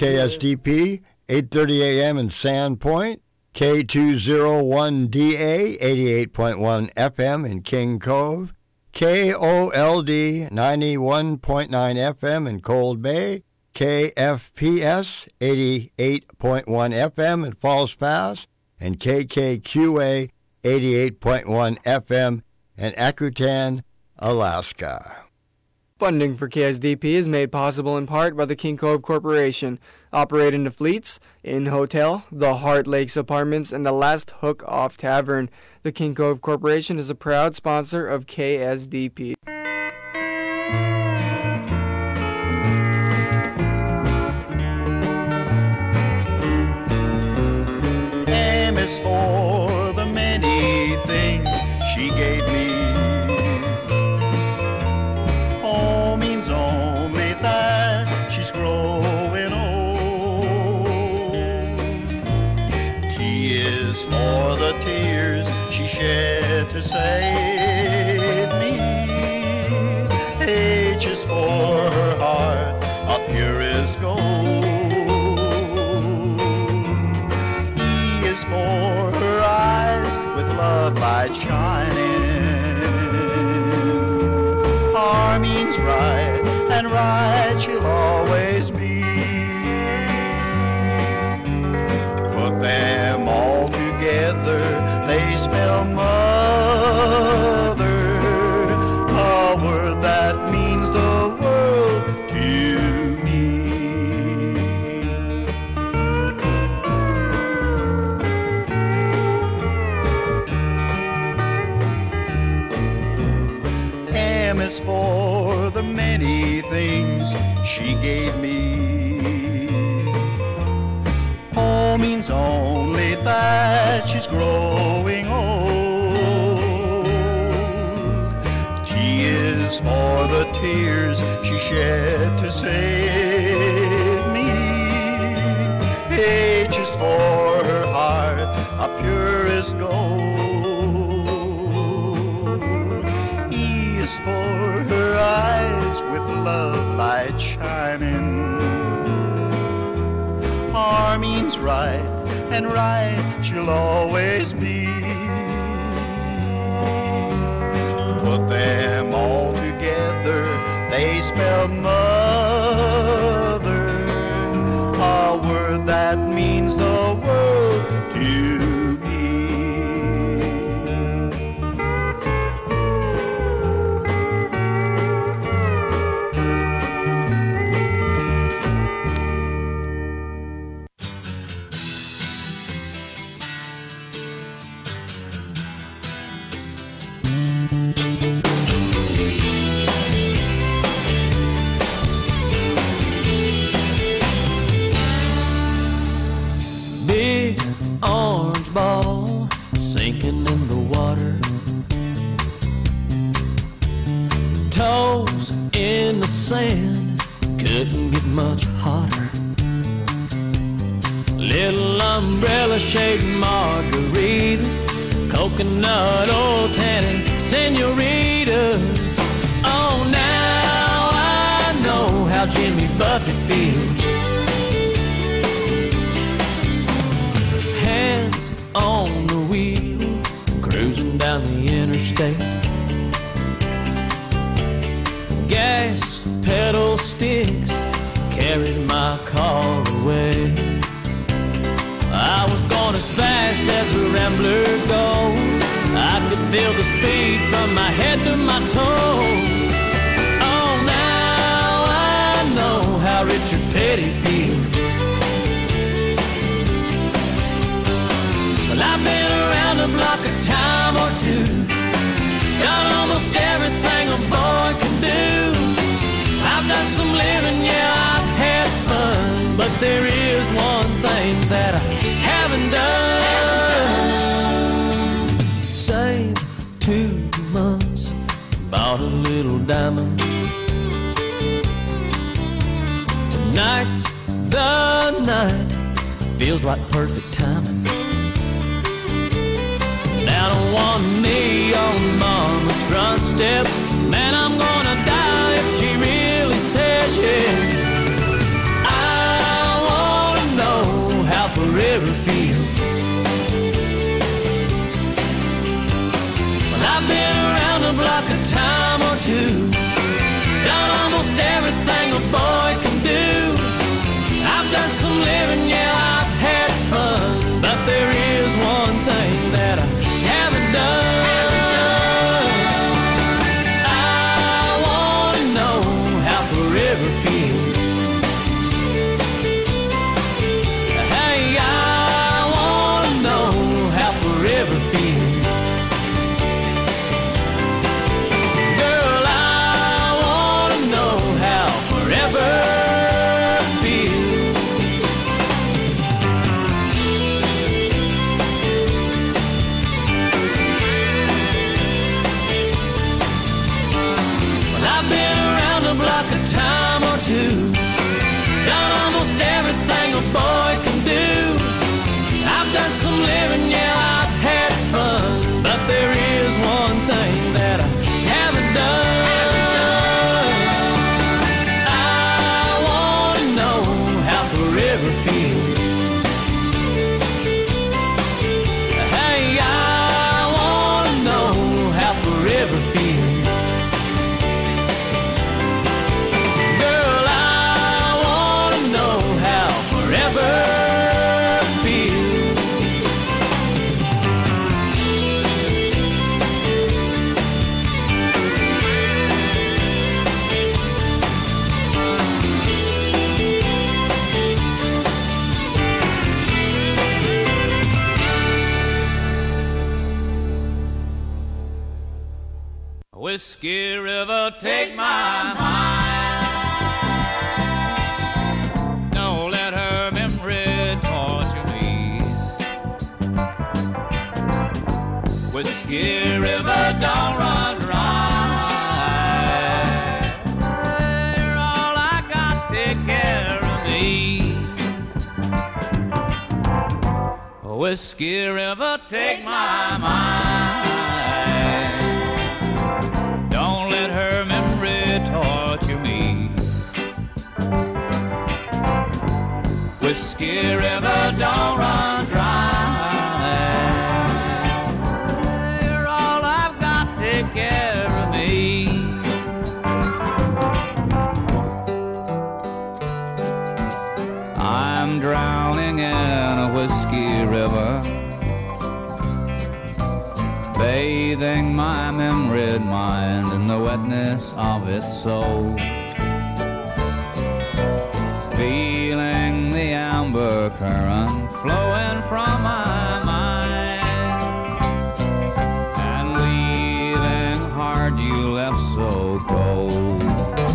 KSDP, 8:30 a.m. in Sandpoint, K201DA, 88.1 FM in King Cove, KOLD, 91.9 FM in Cold Bay, KFPS, 88.1 FM in Falls Pass, and KKQA, 88.1 FM in Akutan, Alaska. Funding for KSDP is made possible in part by the King Cove Corporation, operating the Fleets, Inn Hotel, the Heart Lakes Apartments, and the Last Hook Off Tavern. The King Cove Corporation is a proud sponsor of KSDP. M is for the many things she gave me. O means only that she's growing old. T is for the tears she shed to save me. H is for her heart of purest gold. E is for her eyes with love light shining. R means right, and right she'll always be. Put them all together, they spell mother, a word that means the world to me. M is for the many things she gave me. O means only that she's growing old. T is for the tears she shed to save me. H is for her heart of purest gold. E is for her eyes with love light shining. R means right, and right she'll always be. Put them all together, they spell mother, a word that means the world to me. Big orange ball sinking in the water, toes in the sand, couldn't get much hotter. Little umbrella shaped margaritas, coconut oil tannin senoritas. Oh, now I know how Jimmy Buffett feels. Hands on the wheel, cruising down the interstate. Gas pedal sticks, carries my car away. I was going as fast as a rambler goes. I could feel the speed from my head to my toes. Oh, now I know how Richard Petty feels. Well, I've been around the block a time or two, done almost everything a boy can do. I've done some living, yeah, I've had fun, but there is one thing that I haven't done. Saved 2 months, bought a little diamond. Tonight's the night, feels like perfect timing. Down on one knee on mama's front steps, man, I'm gonna die if she really says yes. I river feels. Well, I've been around the block a time or two, done almost everything a boy can do. I've done some living, yeah, I've had fun, but there is one thing that I haven't done. I wanna know how the river feels. Hey, I wanna know how the river feels. Girl, I wanna know how forever feels. Well, I've been around the block a time or two, done almost everything a boy can do. I've done some living, yeah, I've had fun, but there is one thing that I haven't done. I wanna know how the river feels. Hey, I wanna know how the river feels. Girl, I wanna know how forever feels. Whiskey River, take my mind. Don't let her memory torture me. Whiskey River, don't run dry. You're all I got, take care of me. Whiskey River, take my mind. Don't let her memory torture me. Whiskey River, don't run dry. You're all I've got, take care of me. I'm drowning in a whiskey river, bathing my memoried mind in the wetness of its soul, feeling the amber current flowing from my mind, and leaving heart you left so cold.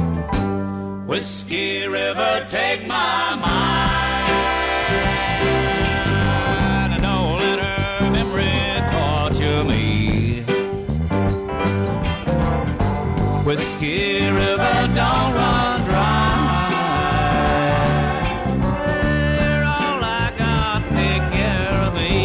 Whiskey River, take my mind. Don't let her memory torture me. Whiskey River, don't run dry. You're all I got, take care of me.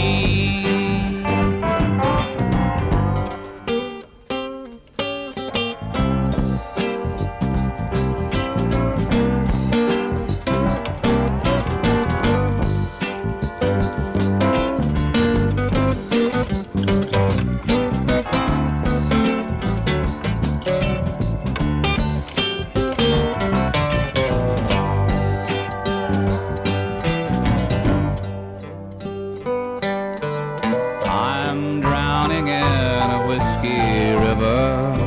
I'm drowning in a whiskey river,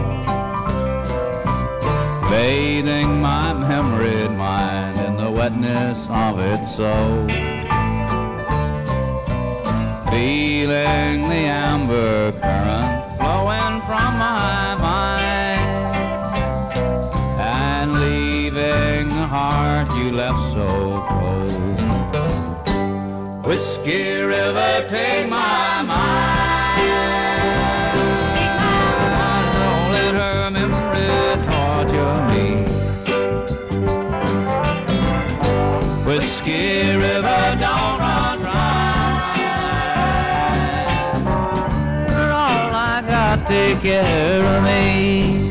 bathing my memoried mind in the wetness of its soul, feeling the amber current flowing from my mind, and leaving the heart you left so cold. Whiskey River, take my mind. Don't let her memory torture me. Whiskey River, don't run dry. You're all I got, take care of me.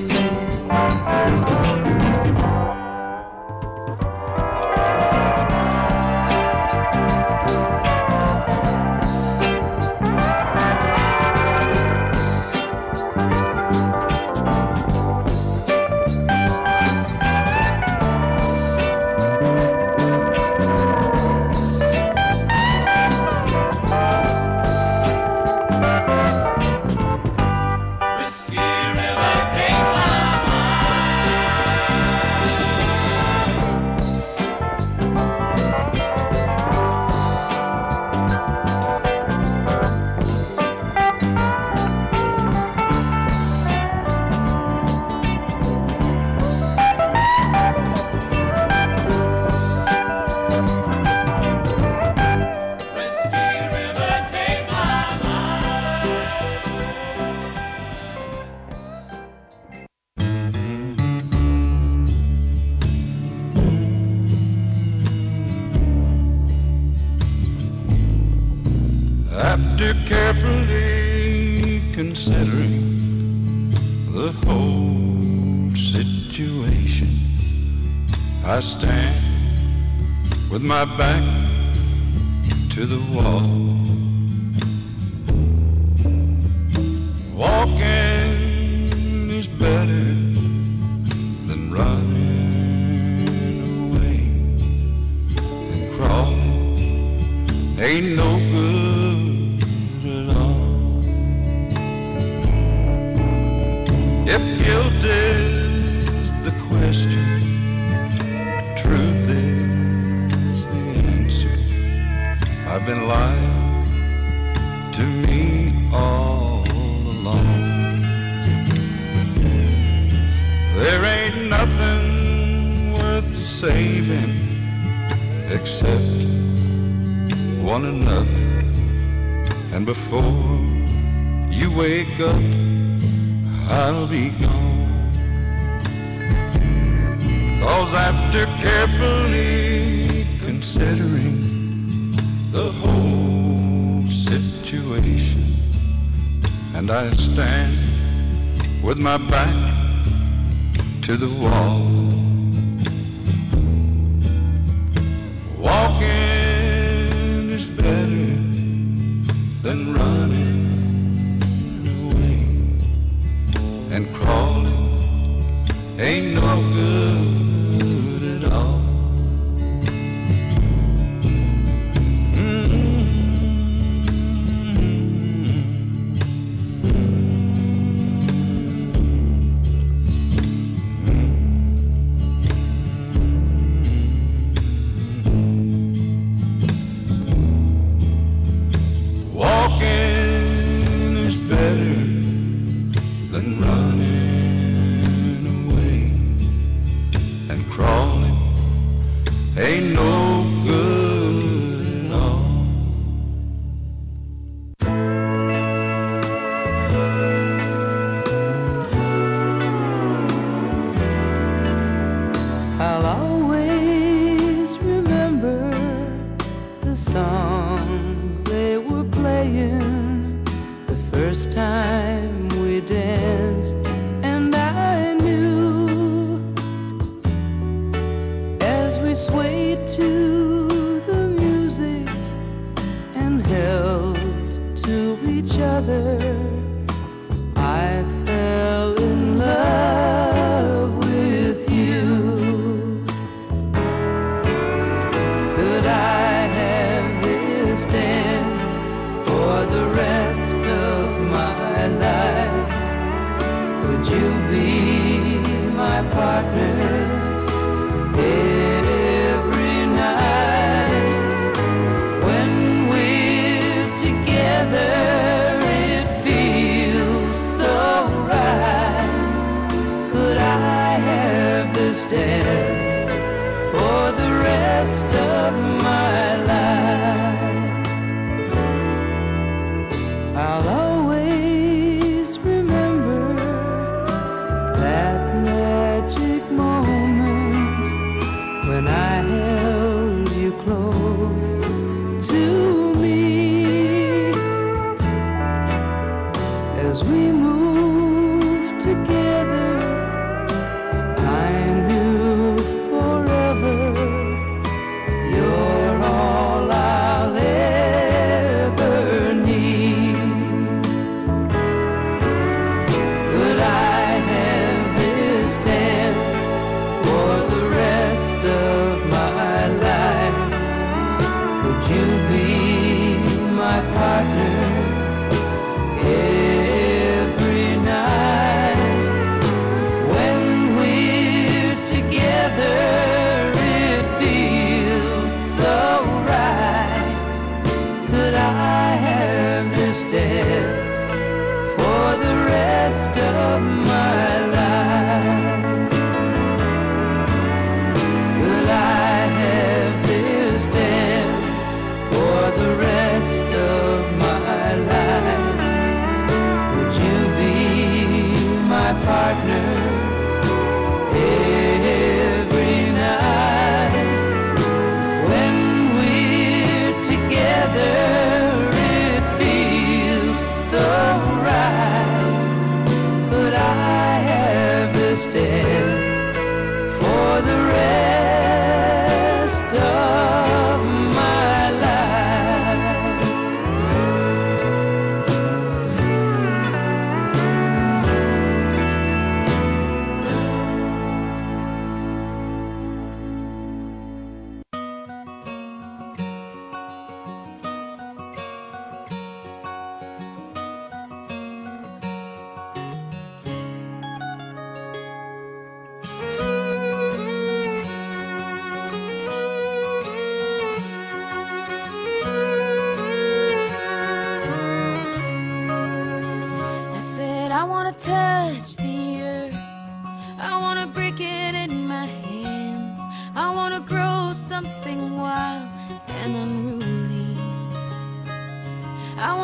After carefully considering the whole situation, I stand with my back to the wall. Walking is better than running away, and crawling ain't no good at all. If guilt is the question, truth is the answer. I've been lying to me all along. There ain't nothing worth saving except one another. And before you wake up, I'll be gone. 'Cause after carefully considering the whole situation, and I stand with my back to the wall. Walking is better than running away, and crawling ain't no good at all. Together it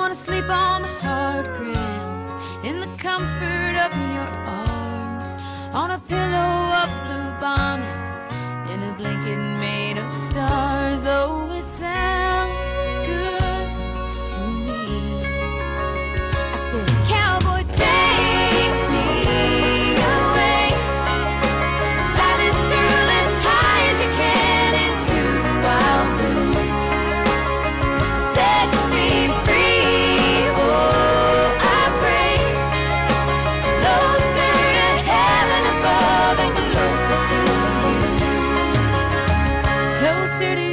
wanna sleep on the hard ground in the comfort of your arms, on a pillow of blue bonnets, in a blanket made of stars. Oh, it sounds good to me. I said, cowboy, take me away, fly this girl as high as you can into the wild blue, set me free. Oh, I pray, closer to heaven above and closer to you, closer to you.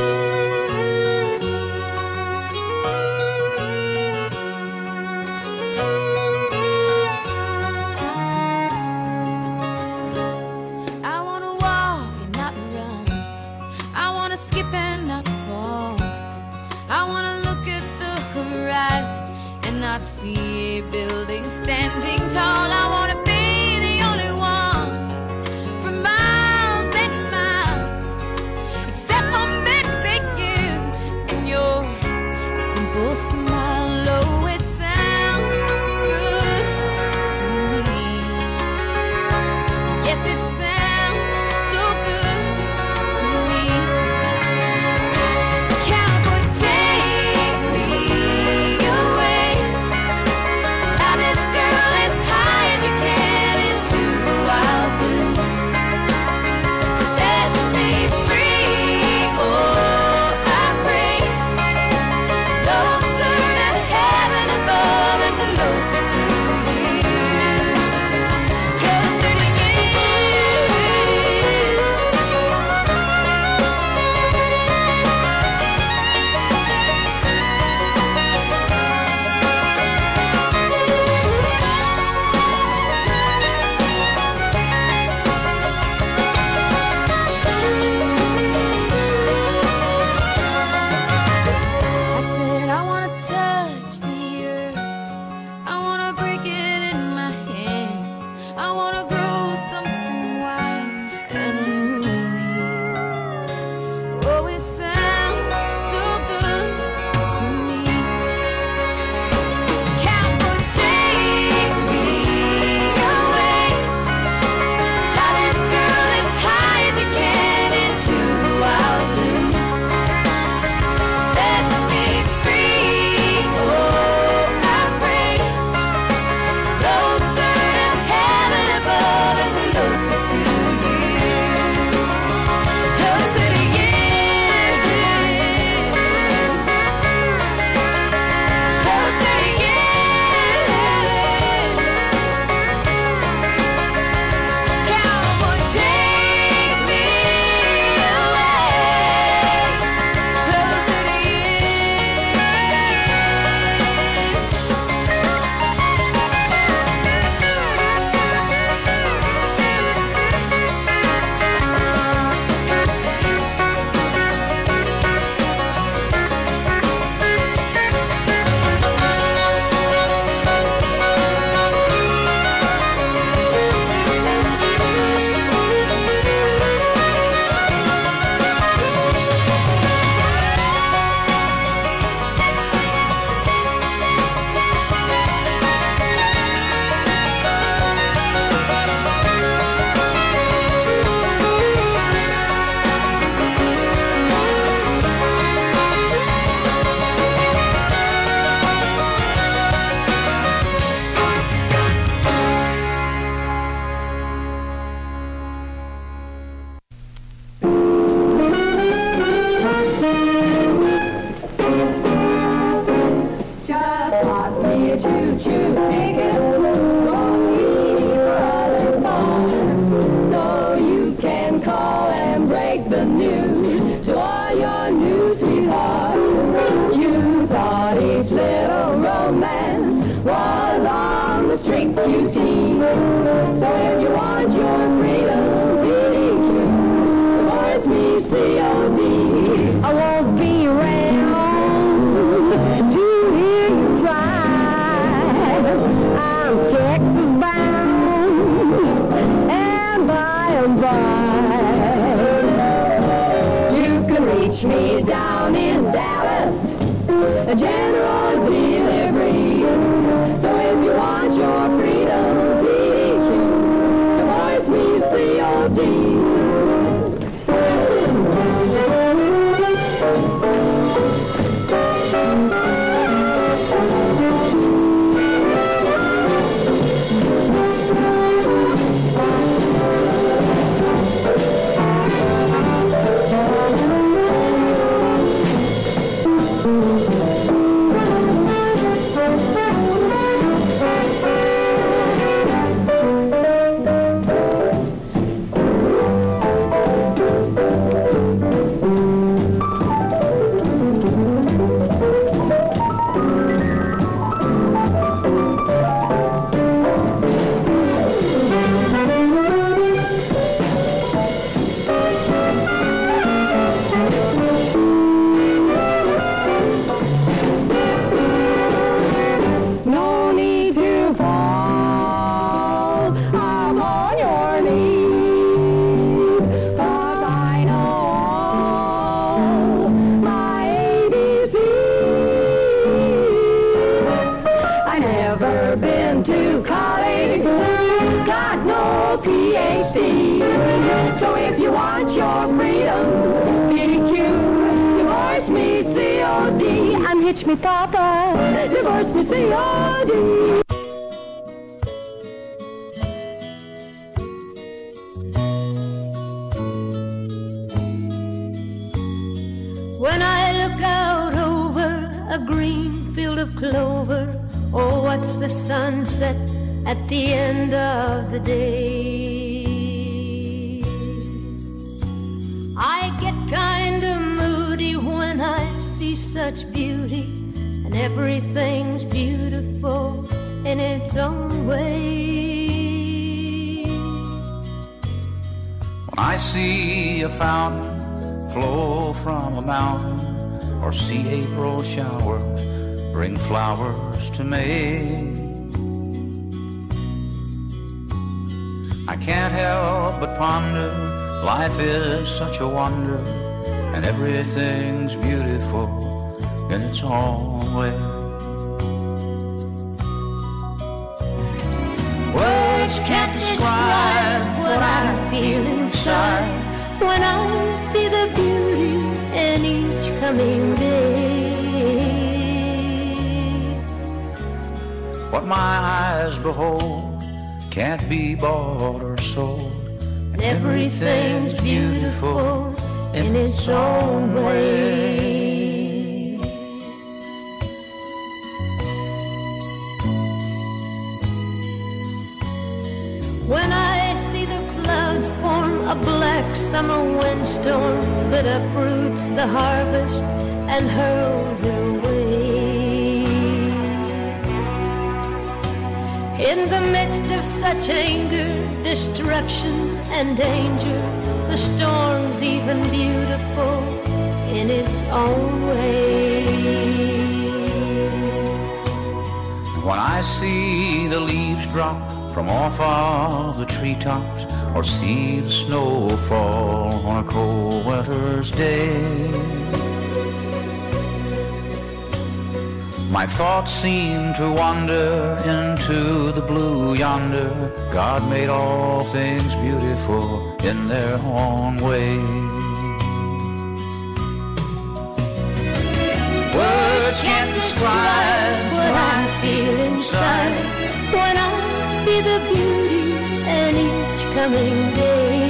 I wanna walk and not run, I wanna skip and not fall, I wanna look at the horizon and not see a building standing tall. I wanna be the only one for miles and miles, except for maybe you and your simple smile. Oh, it sounds good to me. Yes, it sounds so good to me. Cowboy, take me away, fly this girl as high as you can into the wild blue, set me free. Oh, I pray, closer to heaven above and closer to you, closer to you. I said, I wanna touch the earth, I wanna break it in my hands, I wanna grow something wild and unruly. Oh, it sounds so good to me. Cowboy, take me away, fly this girl as high as you can into the wild blue, set me free. Oh, I pray, closer to heaven above and closer to you, closer to you, closer to you. Cowboy, take me away, closer to you. Just bought me a choo-choo ticket for Brother Paul, so you can call and break the news to all your new sweethearts. You thought each little romance was on the string you tease, so if you want your freedom feeling true, divorce me COD. I won't be around to hear you cry. I'm Texas bound, and by and by you can reach me down in Dallas, General Dealer. ditch me, Papa. They divorced me, C.O.D. When I look out over a green field of clover, oh, what's the sunset at the end of the day? I get kind of moody when I see such beauty, and everything's beautiful in its own way. When I see a fountain flow from a mountain, or see April showers bring flowers to May, I can't help but ponder, life is such a wonder, and everything's beautiful in its own way. Words can't describe what I feel inside when I see the beauty in each coming day. What my eyes behold can't be bought or sold, and everything's beautiful in its own way. When I see the clouds form a black summer windstorm that uproots the harvest and hurls it away, in the midst of such anger, destruction and danger, the storm's even beautiful in its own way. When I see the leaves drop from off of the treetops, or see the snow fall on a cold winter's day, my thoughts seem to wander into the blue yonder. God made all things beautiful in their own way. Words can't describe what I feel inside when I see the beauty in each coming day.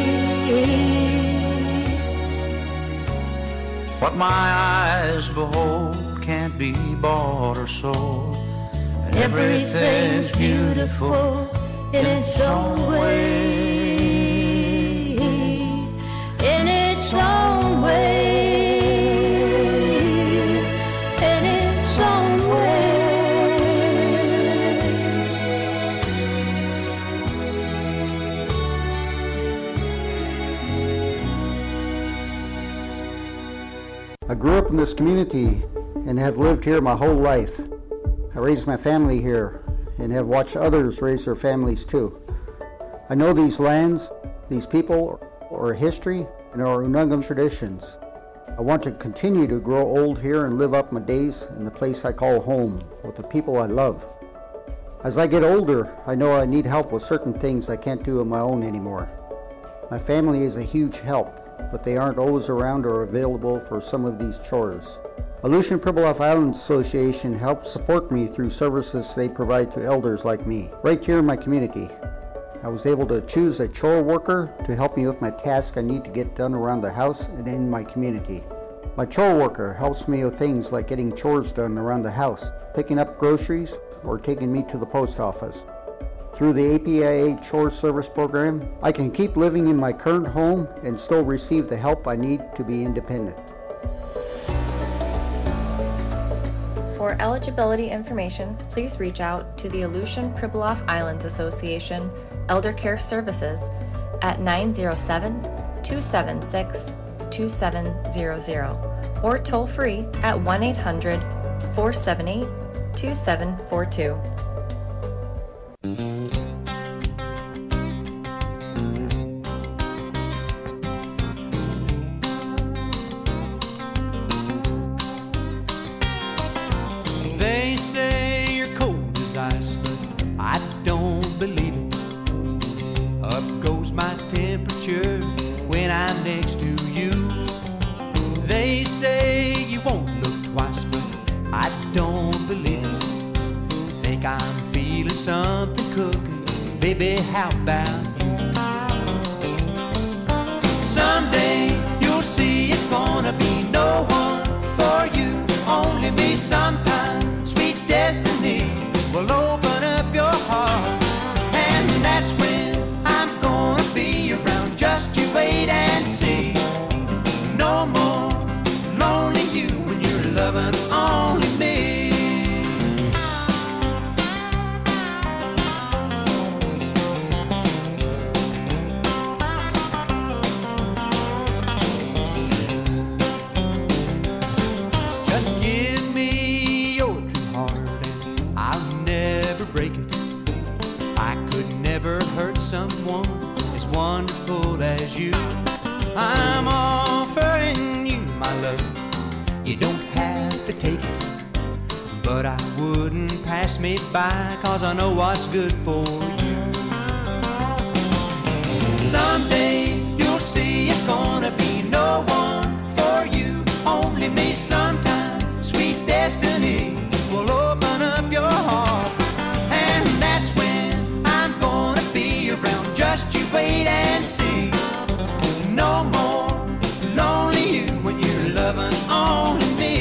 What my eyes behold can't be bought or sold, and everything's beautiful in its own way. In its own way. In its own way. I grew up in this community and have lived here my whole life. I raised my family here and have watched others raise their families too. I know these lands, these people, our history, and our Unangam traditions. I want to continue to grow old here and live up my days in the place I call home with the people I love. As I get older, I know I need help with certain things I can't do on my own anymore. My family is a huge help, but they aren't always around or available for some of these chores. Aleutian Pribilof Island Association helps support me through services they provide to elders like me, right here in my community. I was able to choose a chore worker to help me with my task I need to get done around the house and in my community. My chore worker helps me with things like getting chores done around the house, picking up groceries, or taking me to the post office. Through the APIA Chore Service Program, I can keep living in my current home and still receive the help I need to be independent. For eligibility information, please reach out to the Aleutian Pribilof Islands Association Elder Care Services at 907-276-2700 or toll free at 1-800-478-2742. They say you're cold as ice, but I don't believe it. Up goes my temperature when I'm next to you. They say you won't look twice, but I baby, how about you? Someday you'll see it's gonna be no one for you, only me. Sometime sweet destiny will open up your heart, and that's when I'm gonna be around. Just you wait and see. No more lonely you when you're loving only me. Just give me your true heart and I'll never break it. I could never hurt someone as wonderful as you. I'm offering you my love. You don't have to take it, but I wouldn't pass me by, 'cause I know what's good for you. Someday you'll see it's gonna be no one for you, only me. Sometime sweet destiny will open up your heart, and that's when I'm gonna be around. Just you wait and see. No more lonely you when you're loving only me.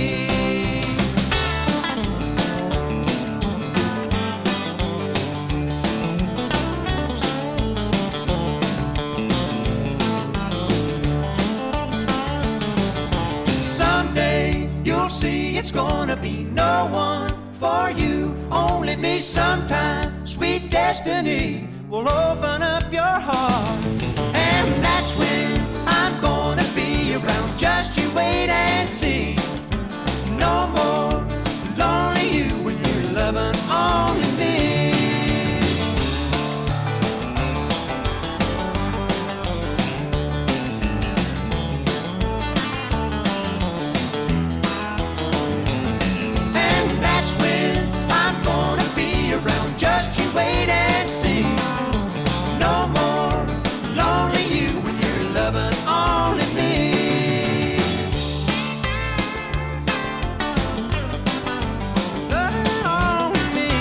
Someday you'll see it's gonna be no one for you, only me. Sometime sweet destiny will open up your heart, and that's when I'm gonna be around. Just you wait and see. No more lonely you when you're loving only me. And that's when I'm gonna be around. Just you wait and see. No more lonely you when you're loving only me. Loving only me.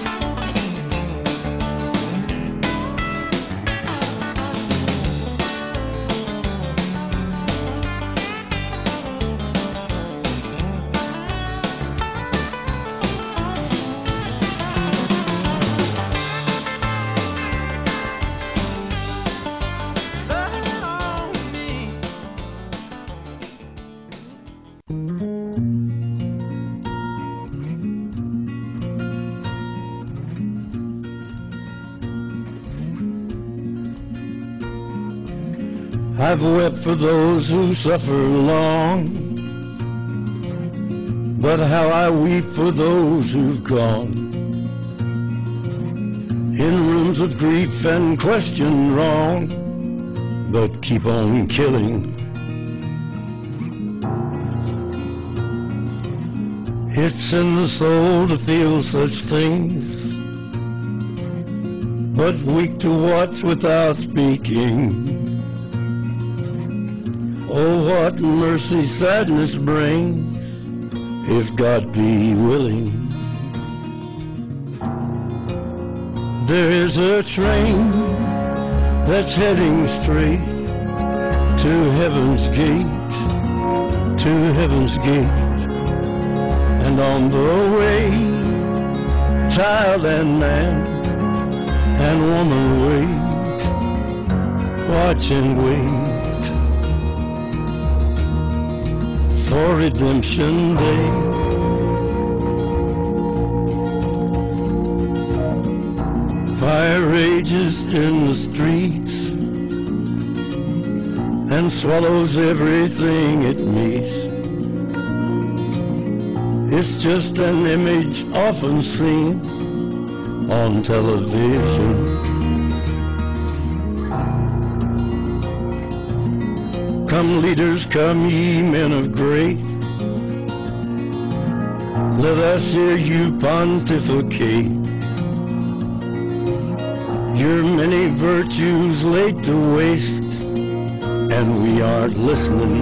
Loving only me. I've wept for those who suffer long, but how I weep for those who've gone in rooms of grief and question wrong, but keep on killing. It's in the soul to feel such things, but weak to watch without speaking. Oh, what mercy sadness brings, if God be willing. There is a train that's heading straight to heaven's gate, to heaven's gate. And on the way, child and man and woman wait, watch and wait for redemption day. Fire rages in the streets and swallows everything it meets. It's just an image often seen on television. Come leaders, come ye men of great, let us hear you pontificate. Your many virtues laid to waste, and we aren't listening.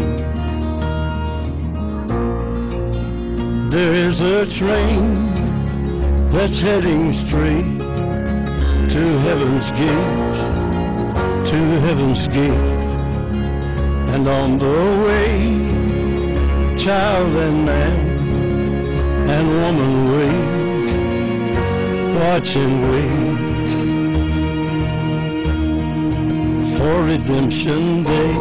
There is a train that's heading straight to heaven's gate, to heaven's gate. And on the way, child and man and woman wait, watch and wait for redemption day.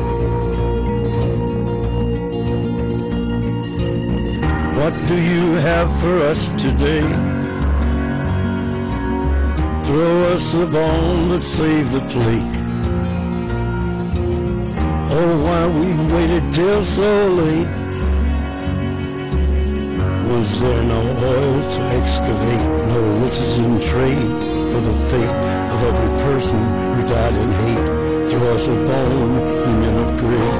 What do you have for us today? Throw us the bone, but save the plate. Oh, why we waited till so late? Was there no oil to excavate, no riches in trade for the fate of every person who died in hate? Throw us a bone, you men of great.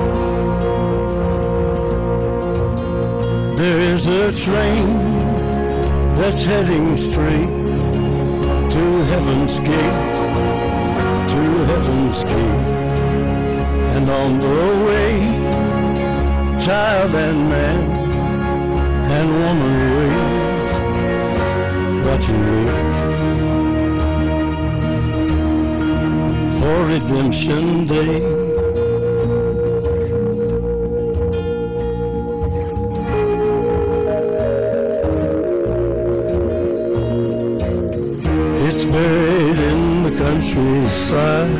There is a train that's heading straight to heaven's gate, to heaven's gate. And on the way, child and man and woman wait, watch and wait for redemption day. It's buried in the countryside,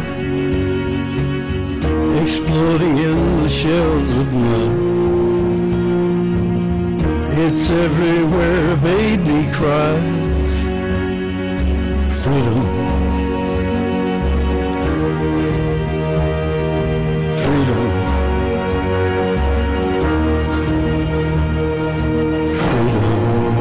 exploding in the shells of mud. It's everywhere a baby cries, freedom, freedom, freedom.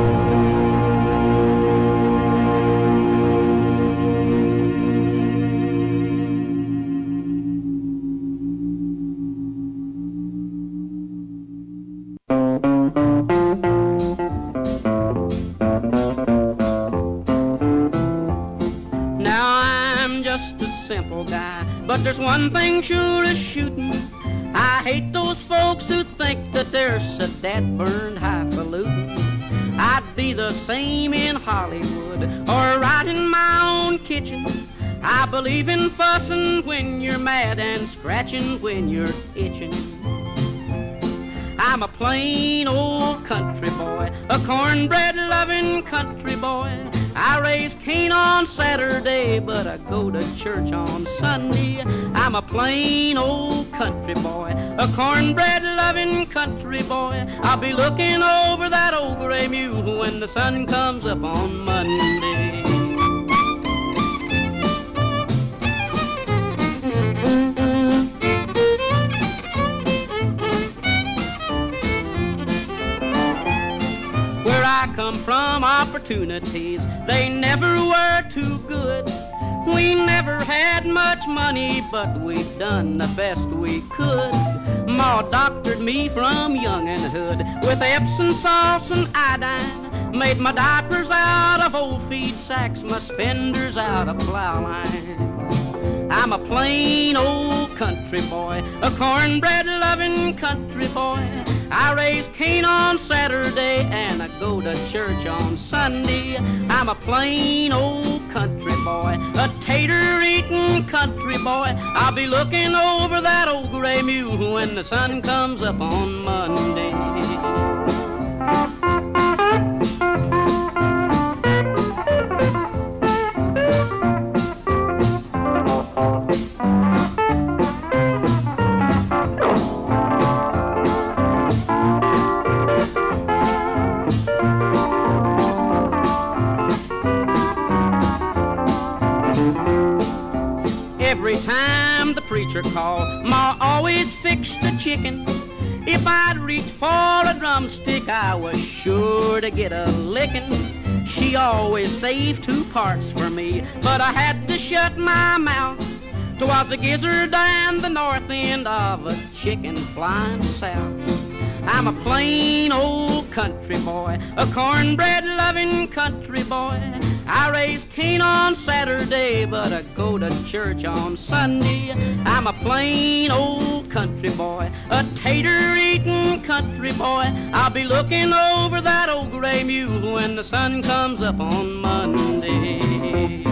Simple guy, but there's one thing sure as shooting. I hate those folks who think that they're so dead burned highfalutin. I'd be the same in Hollywood or right in my own kitchen. I believe in fussing when you're mad and scratching when you're itching. I'm a plain old country boy, a cornbread loving country boy. I raise Cain on Saturday, but I go to church on Sunday. I'm a plain old country boy, a cornbread loving country boy. I'll be looking over that old gray mule when the sun comes up on Monday. I come from, opportunities, they never were too good. We never had much money, but we've done the best we could. Ma doctored me from younginhood with Epsom salts and iodine. Made my diapers out of old feed sacks, my spenders out of plow lines. I'm a plain old country boy, a cornbread loving country boy. I raise Cain on Saturday and I go to church on Sunday. I'm a plain old country boy, a tater-eating country boy. I'll be looking over that old gray mule when the sun comes up on Monday. Every time the preacher called, Ma always fixed the chicken. If I'd reach for a drumstick, I was sure to get a licking. She always saved 2 parts for me, but I had to shut my mouth. 'Twas the gizzard and the north end of a chicken flying south. I'm a plain old country boy, a cornbread-loving country boy. I raise Cain on Saturday, but I go to church on Sunday. I'm a plain old country boy, a tater-eating country boy. I'll be looking over that old gray mule when the sun comes up on Monday.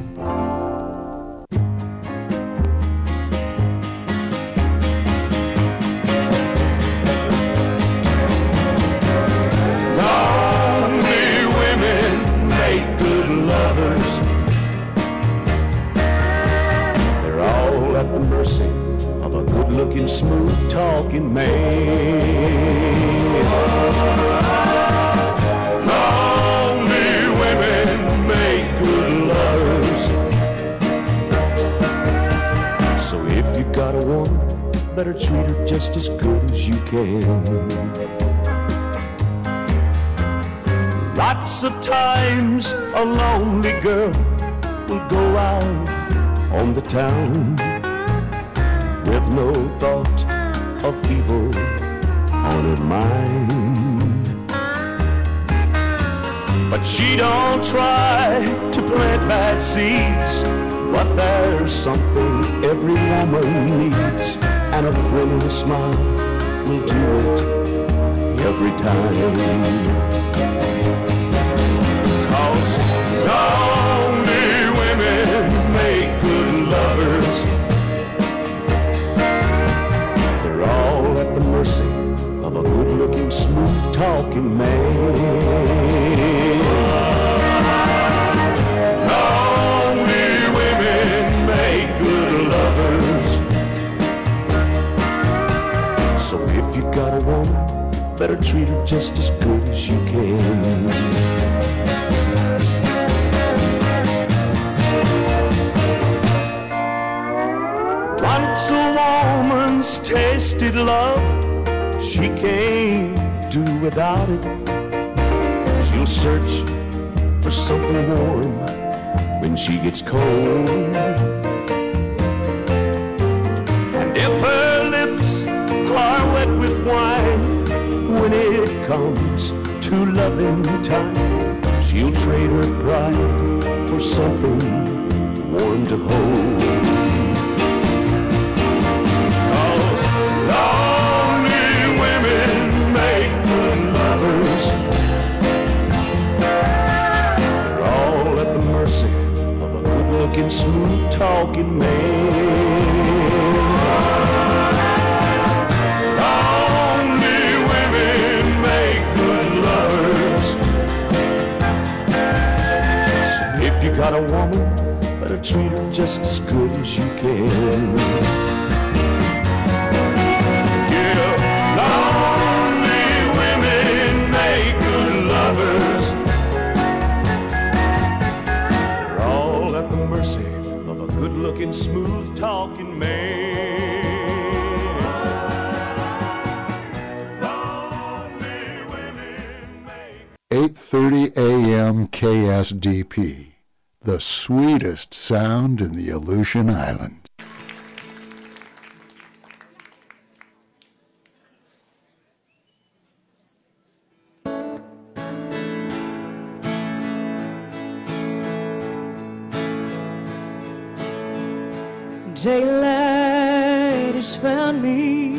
They're all at the mercy of a good-looking, smooth-talking man. Lonely women make good lovers. So if you got a woman, better treat her just as good as you can. Lots of times a lonely girl will go out on the town with no thought of evil on her mind. But she don't try to plant bad seeds, but there's something every woman needs, and a friendly smile will do it every time. Lonely women make good lovers. They're all at the mercy of a good-looking, smooth-talking man. Lonely women make good lovers. So if you got a woman, better treat her just as good as you can. Once a woman's tasted love, she can't do without it. She'll search for something warm when she gets cold. And if her lips are wet with wine, when it comes to loving time, she'll trade her pride for something warm to hold. Lonely women make good lovers. They're all at the mercy of a good-looking, smooth-talking man. Lonely women make good lovers. So if you got a woman, better treat her just as good as you can. They're all at the mercy of a good-looking, smooth-talking man. 8:30 a.m. KSDP, the sweetest sound in the Aleutian Islands. Daylight has found me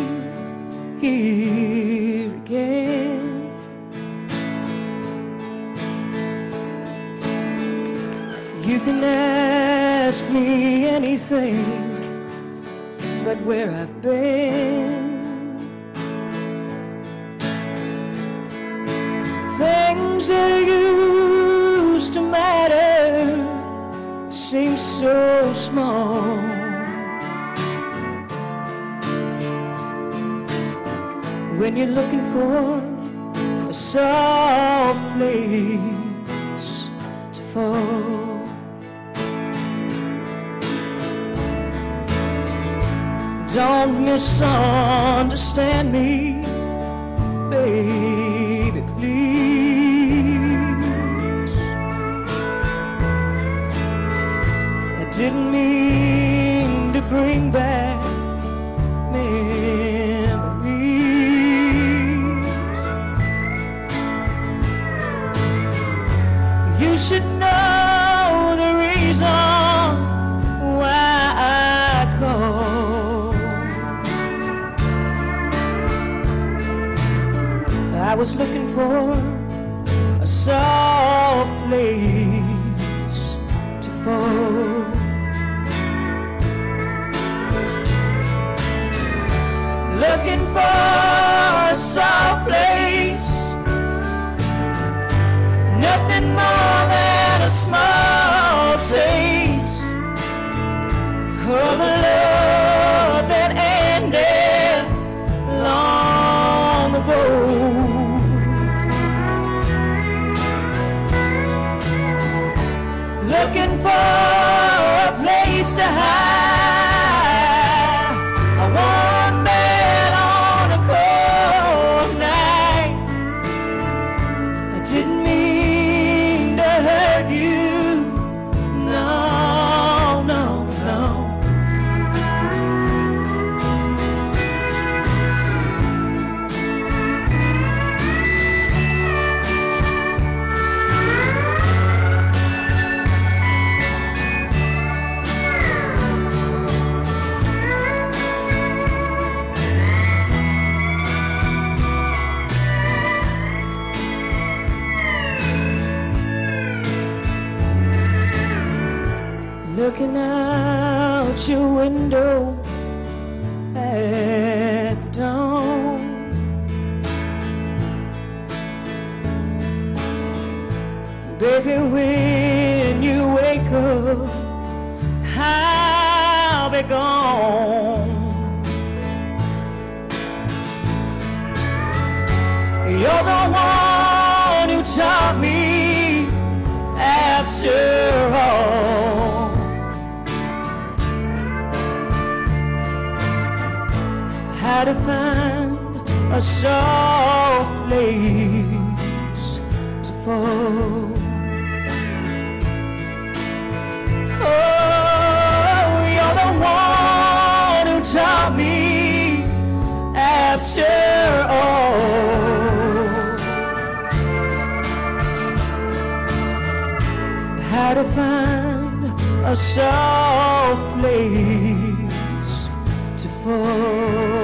here again. You can ask me anything but where I've been. Things that used to matter seem so small. When you're looking for a soft place to fall. Don't misunderstand me, baby, please. I didn't mean to bring back memories. I was looking for a soft place to fall. Looking for a soft place, nothing more than a small taste of a love that ended long ago. Looking for a place to hide, a warm bed on a cold night. I didn't mean to hurt you, no, no, no. Looking out your window at the dawn, baby, when you wake up, I'll be gone. You're the one who taught me after all. How to find a soft place to fall. Oh, you're the one who taught me after all. How to find a soft place to fall.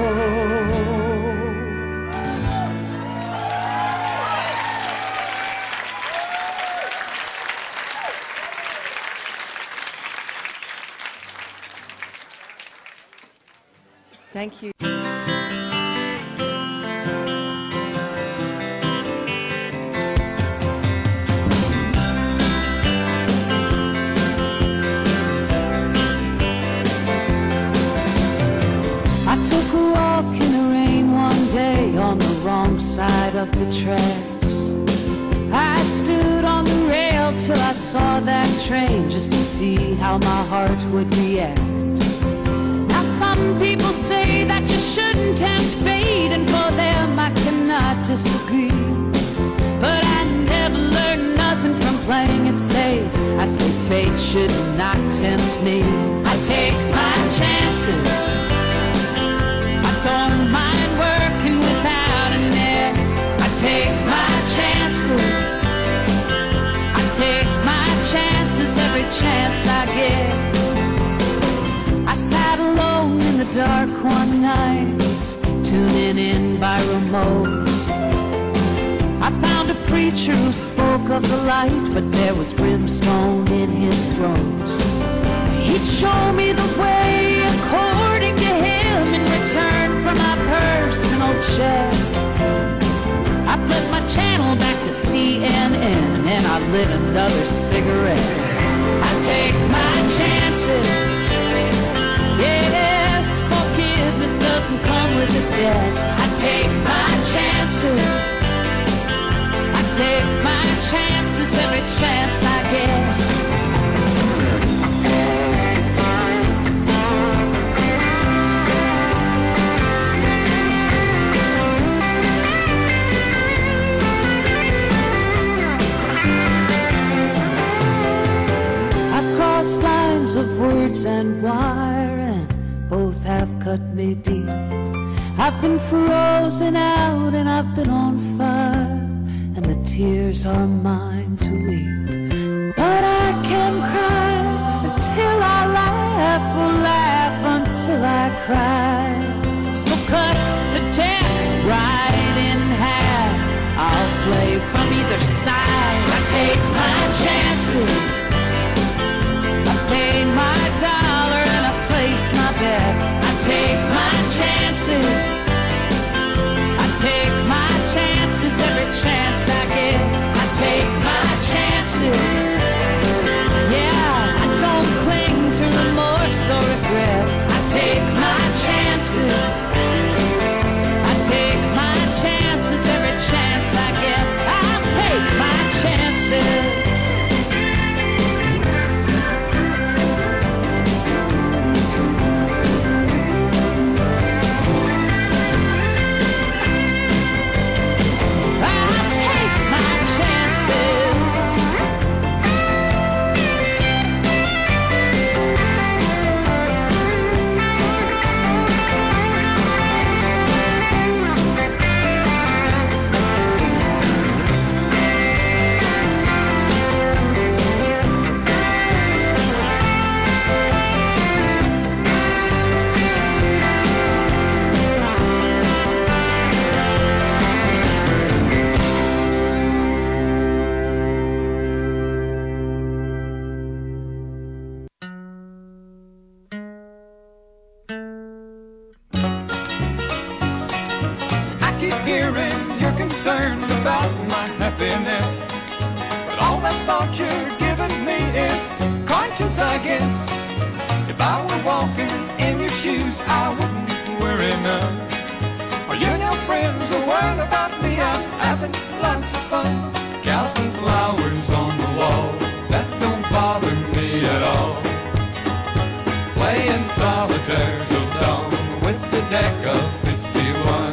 Thank you. I took a walk in the rain one day on the wrong side of the tracks. I stood on the rail till I saw that train just to see how my heart would react. Now some people say that you shouldn't tempt fate, and for them I cannot disagree. But I never learned nothing from playing it safe. I say fate should not tempt me. I take my chances. I don't mind working without a net. I take my chances. I take my chances every chance I get. I sat alone in the dark one night, tuning in by remote. I found a preacher who spoke of the light, but there was brimstone in his throat. He'd show me the way according to him in return for my personal check. I flipped my channel back to CNN and I lit another cigarette. I take my chances. Yes, forgiveness doesn't come with a debt. I take my chances. I take my chances every chance I get. Lines of words and wire, and both have cut me deep. I've been frozen out and I've been on fire, and the tears are mine to weep. But I can cry until I laugh, or laugh until I cry. So cut the deck right in half. concerned about my happiness. But all that thought you're giving me is conscience, I guess. If I were walking in your shoes, I wouldn't worry none. Are you and your friends are worried about me? I'm having lots of fun. Counting flowers on the wall, that don't bother me at all. Playing solitaire till dawn with the deck of 51.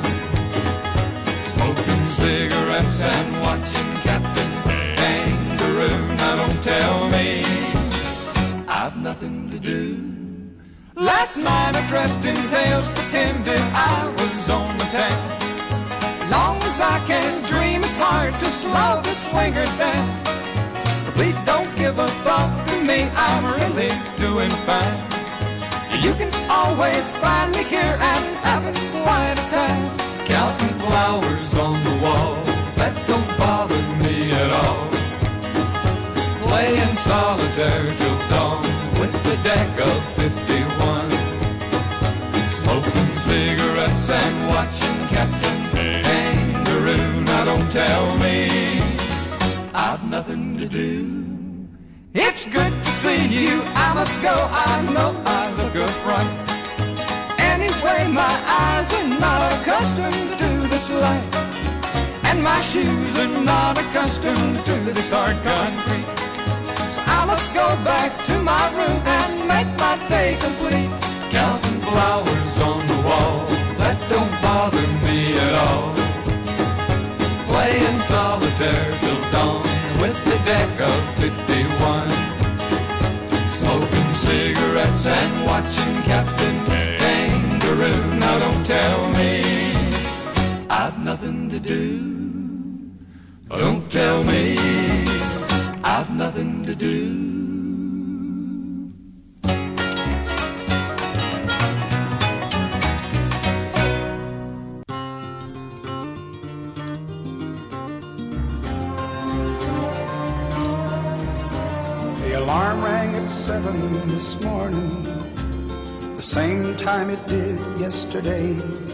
Smoking cigarettes and watching Captain Kangaroo. Now don't tell me I've nothing to do. Last night I dressed in tails, pretended I was on the town. As long as I can dream, it's hard to slow the swinger down. So please don't give a thought to me, I'm really doing fine. You can always find me here and having quite a time. Counting flowers on the wall, that don't bother me at all. Playing solitaire till dawn with the deck of 51. Smoking cigarettes and watching Captain Kangaroo. Now don't tell me I've nothing to do. It's good to see you, I must go, I know I look a fright. Anyway, my eyes are not accustomed to this light, and my shoes are not accustomed to this hard concrete. So I must go back to my room and make my day complete. Counting flowers on the wall, that don't bother me at all. Playing solitaire till dawn with the deck of 51. Smoking cigarettes and watching Captain Kangaroo. Now don't tell me I've nothing to do. Don't tell me I've nothing to do. The alarm rang at 7 this morning, the same time it did yesterday.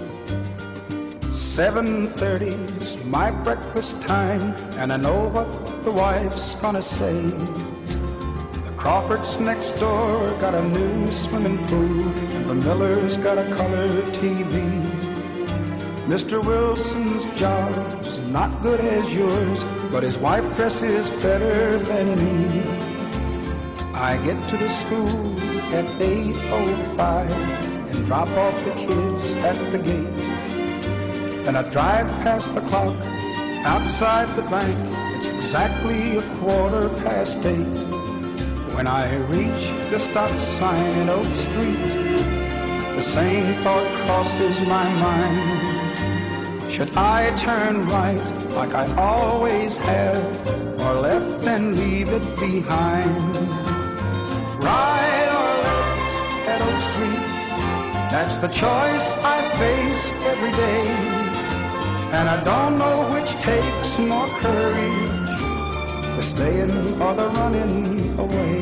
7:30 is my breakfast time, and I know what the wife's gonna say. The Crawfords next door got a new swimming pool, and the Miller's got a color TV. Mr. Wilson's job's not good as yours, but his wife dresses better than me. I get to the school at 8:05 and drop off the kids at the gate. Then I drive past the clock outside the bank. It's exactly 8:15. When I reach the stop sign in Oak Street, the same thought crosses my mind. Should I turn right like I always have, or left and leave it behind? Right or left at Oak Street, that's the choice I face every day. And I don't know which takes more courage, the staying or the running away.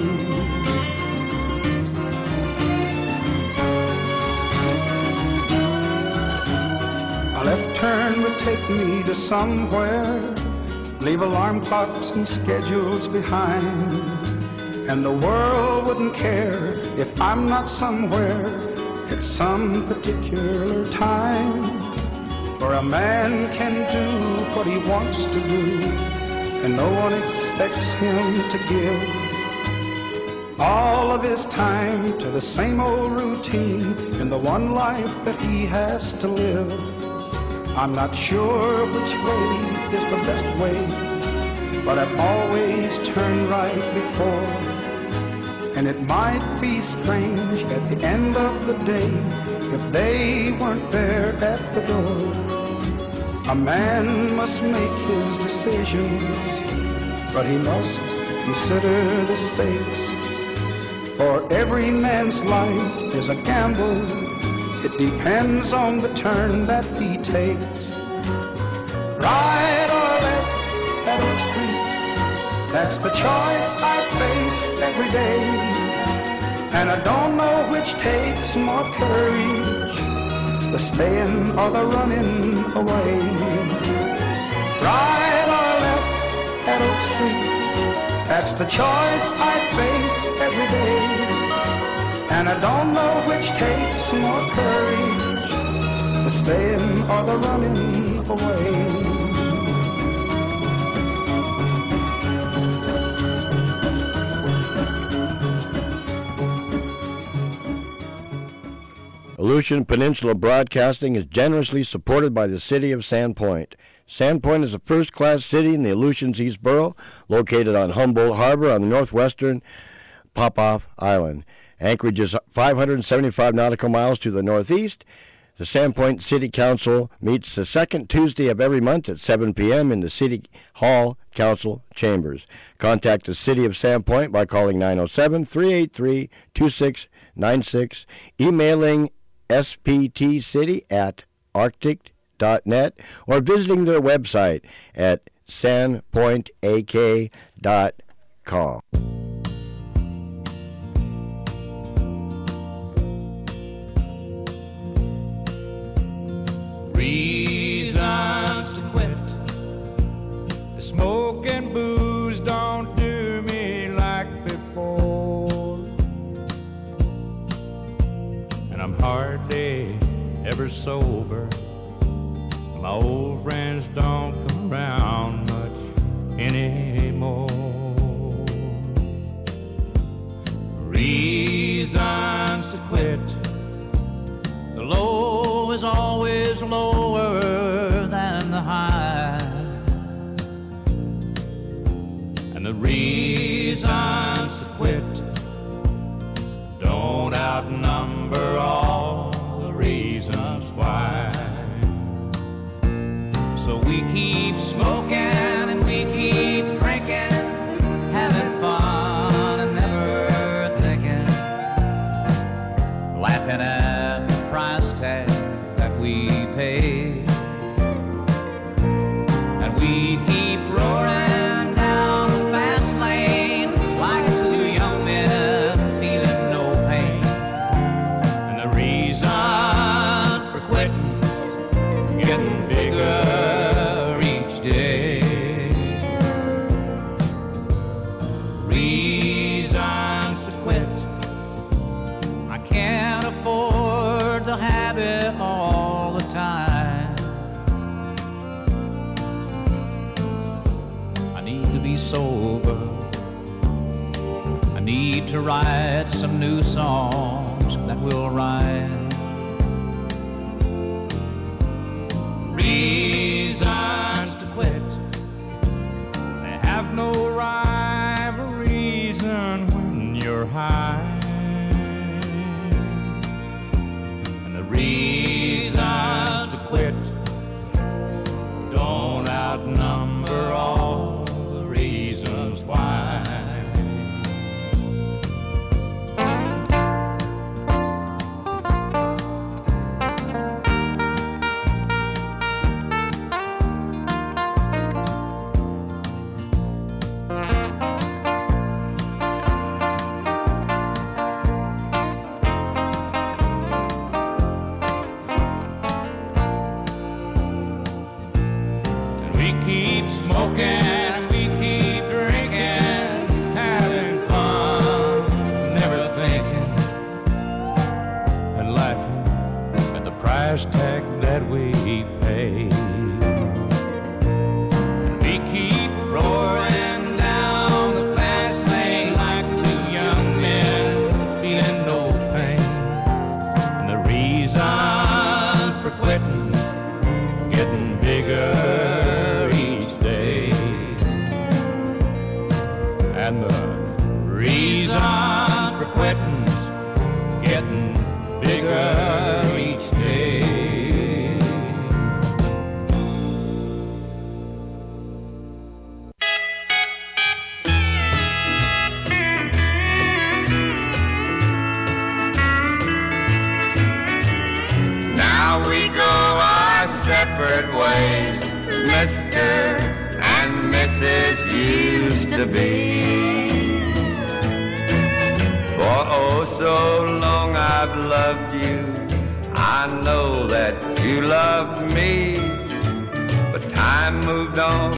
A left turn would take me to somewhere, leave alarm clocks and schedules behind. And the world wouldn't care if I'm not somewhere at some particular time. For a man can do what he wants to do, and no one expects him to give all of his time to the same old routine in the one life that he has to live. I'm not sure which way is the best way, but I've always turned right before. And it might be strange at the end of the day if they weren't there at the door. A man must make his decisions, but he must consider the stakes. For every man's life is a gamble. It depends on the turn that he takes. Right or left at Oak Street, that's the choice I face every day. And I don't know which takes more courage, the staying or the running away. Park Street. That's the choice I face every day. And I don't know which takes more courage, the staying or the running away. Aleutian Peninsula Broadcasting is generously supported by the City of Sandpoint. Sandpoint is a first-class city in the Aleutians East Borough, located on Humboldt Harbor on the northwestern Popoff Island. Anchorage is 575 nautical miles to the northeast. The Sandpoint City Council meets the second Tuesday of every month at 7 p.m. in the City Hall Council Chambers. Contact the City of Sandpoint by calling 907-383-2696, emailing sptcity@arctic.net, or visiting their website at sandpointak.com. Reasons to quit. The smoke and booze don't do me like before, and I'm hardly ever sober. My old friends don't come around much anymore. Reasons to quit. The low is always lower than the high, and the reasons to quit don't outnumber all the reasons why. So we keep smoking and we keep drinking, having fun and never thinking, laughing at the price tag that we pay. And we keep roaring down the fast lane like two young men feeling no pain. And the reason for quitting's getting bigger each day. Reasons to quit. I can't afford the habit all the time. I need to be sober. I need to write some new songs that will rhyme. Reasons to quit. They have no rhyme or reason when you're high. And the reasons to quit don't outnumber all the reasons why. Keep smoking, we keep drinking, having fun, never thinking, and laughing at the price tag that we pay. We keep roaring down the fast lane like two young men feeling no pain. And the reason for quitting's getting bigger each day. And the reason for quitting's getting bigger each day. Now we go our separate ways, Mr. and Mrs. used to be. For oh so long I've loved you, I know that you loved me, but time moved on.